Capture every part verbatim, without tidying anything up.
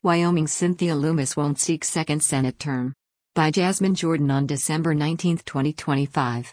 Wyoming's Cynthia Lummis won't seek second Senate term. By Jasmine Jordan on December nineteenth, twenty twenty-five.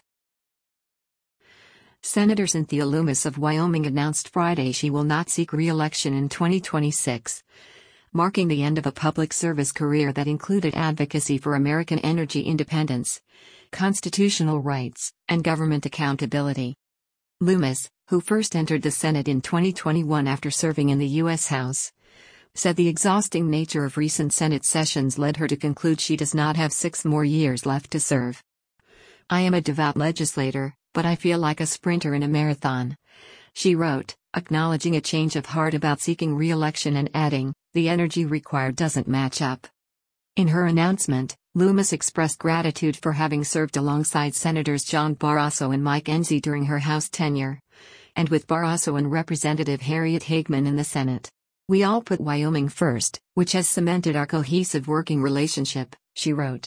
Senator Cynthia Lummis of Wyoming announced Friday she will not seek re-election in twenty twenty-six, marking the end of a public service career that included advocacy for American energy independence, constitutional rights, and government accountability. Lummis, who first entered the Senate in twenty twenty-one after serving in the U S House, said the exhausting nature of recent Senate sessions led her to conclude she does not have six more years left to serve. "I am a devout legislator, but I feel like a sprinter in a marathon," she wrote, acknowledging a change of heart about seeking re-election and adding, "The energy required doesn't match up." In her announcement, Lummis expressed gratitude for having served alongside Senators John Barrasso and Mike Enzi during her House tenure, and with Barrasso and Representative Harriet Hageman in the Senate. "We all put Wyoming first, which has cemented our cohesive working relationship," she wrote.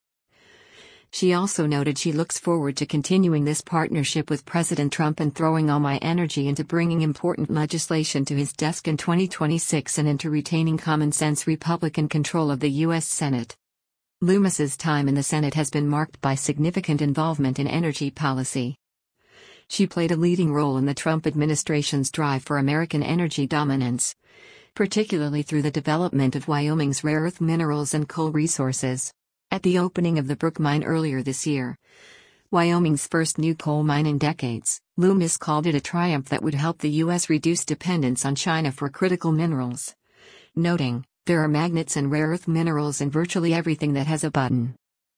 She also noted she looks forward to continuing this partnership with President Trump and throwing all my energy into bringing important legislation to his desk in twenty twenty-six and into retaining common-sense Republican control of the U S Senate. Lummis's time in the Senate has been marked by significant involvement in energy policy. She played a leading role in the Trump administration's drive for American energy dominance, particularly through the development of Wyoming's rare earth minerals and coal resources. At the opening of the Brook Mine earlier this year, Wyoming's first new coal mine in decades, Lummis called it a triumph that would help the U S reduce dependence on China for critical minerals, noting, "There are magnets and rare earth minerals in virtually everything that has a button."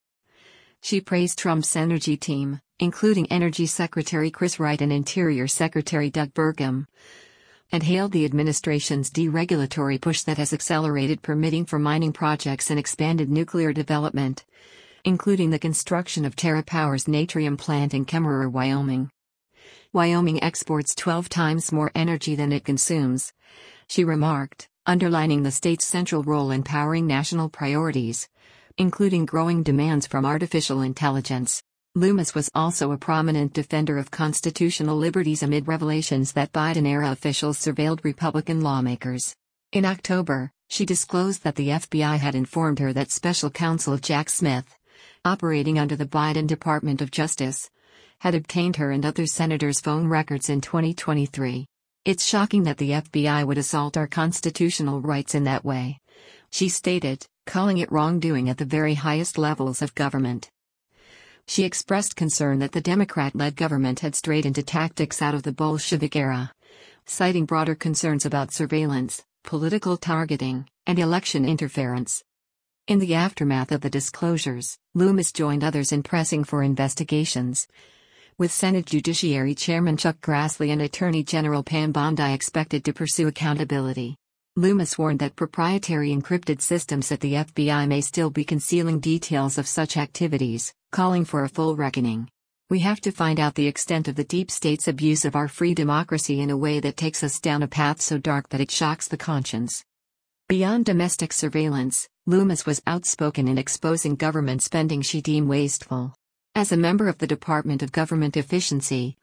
She praised Trump's energy team, including Energy Secretary Chris Wright and Interior Secretary Doug Burgum, and hailed the administration's deregulatory push that has accelerated permitting for mining projects and expanded nuclear development, including the construction of TerraPower's Natrium plant in Kemmerer, Wyoming. "Wyoming exports twelve times more energy than it consumes," she remarked, underlining the state's central role in powering national priorities, including growing demands from artificial intelligence. Lummis was also a prominent defender of constitutional liberties amid revelations that Biden-era officials surveilled Republican lawmakers. In October, she disclosed that the F B I had informed her that Special Counsel Jack Smith, operating under the Biden Department of Justice, had obtained her and other senators' phone records in twenty twenty-three. "It's shocking that the F B I would assault our constitutional rights in that way," she stated, calling it wrongdoing at the very highest levels of government. She expressed concern that the Democrat-led government had strayed into tactics out of the Bolshevik era, citing broader concerns about surveillance, political targeting, and election interference. In the aftermath of the disclosures, Lummis joined others in pressing for investigations, with Senate Judiciary Chairman Chuck Grassley and Attorney General Pam Bondi expected to pursue accountability. Lummis warned that proprietary encrypted systems at the F B I may still be concealing details of such activities, calling for a full reckoning. "We have to find out the extent of the deep state's abuse of our free democracy in a way that takes us down a path so dark that it shocks the conscience." Beyond domestic surveillance, Lummis was outspoken in exposing government spending she deemed wasteful. As a member of the Department of Government Efficiency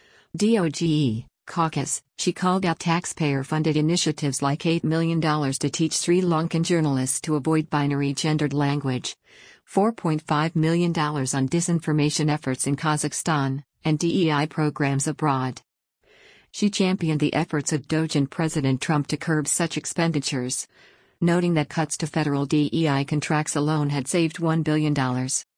D O G E caucus, she called out taxpayer-funded initiatives like eight million dollars to teach Sri Lankan journalists to avoid binary gendered language, four point five million dollars on disinformation efforts in Kazakhstan, and D E I programs abroad. She championed the efforts of Doge and President Trump to curb such expenditures, noting that cuts to federal D E I contracts alone had saved one billion dollars.